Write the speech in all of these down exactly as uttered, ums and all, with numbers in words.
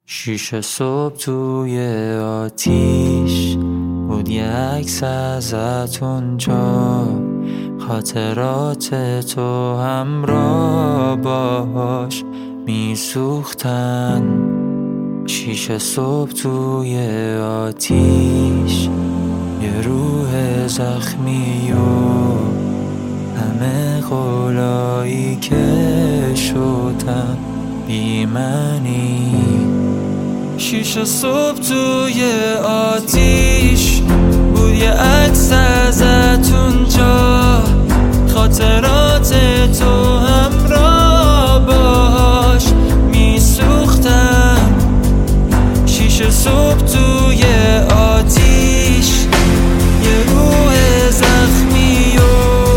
شیشه صبح توی آتیش بود یه عکس ازت اونجا، خاطرات تو همراه باش میسوختن. شیشه صبح توی آتیش، یه روح زخمی و همه قولایی که شدن بی معنی. شیشه صبح توی آتیش بود یه عکس ازت اونجا، خاطرات تو همراه باش میسوختن. شیشه صبح توی آتیش، یه روح زخمی و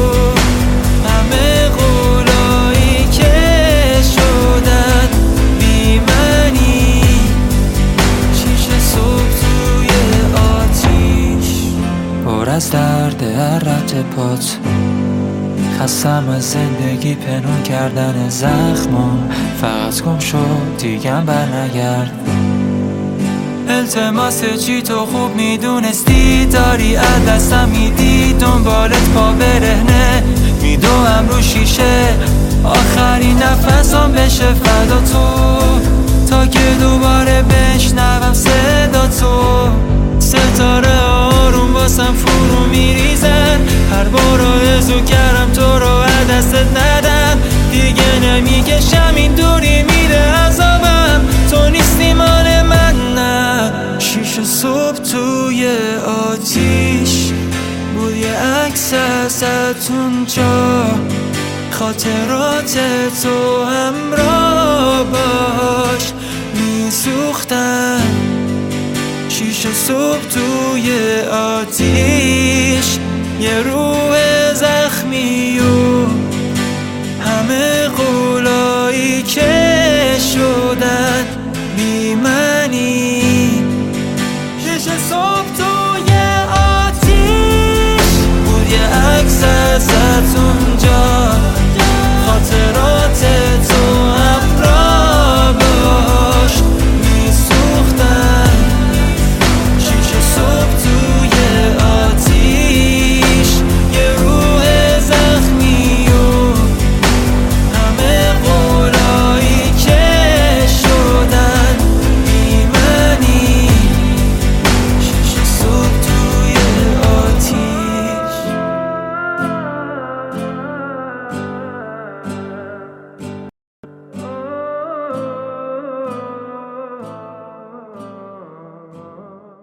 همه قولایی که شدن بی معنی. شیشه صبح توی آتیش، پر از درد هر ربط پات، خستم از زندگی پنهون کردن زخمام. فقط گم شد دیگم بر نگرد. التماس چی تو خوب میدونستی داری از دستم میدی، دنبالت پا برهنه میدوم رو شیشه. آخرین نفسم بشه فدا تو، تا که دوباره بشنوم صدا تو. ستاره آروم باسم فرو میریزن، هر بار آرزو کردم تو رو از دستت ندم. دیگه نمیکشم این دوری میره عذابم، تو نیستی مال من نه. شیشه صبح توی آتیش بود یه عکس ازت اونجا، خاطرات تو همراه باش میسوختن. شیشه صبح توی آتیش، یه روح زخمی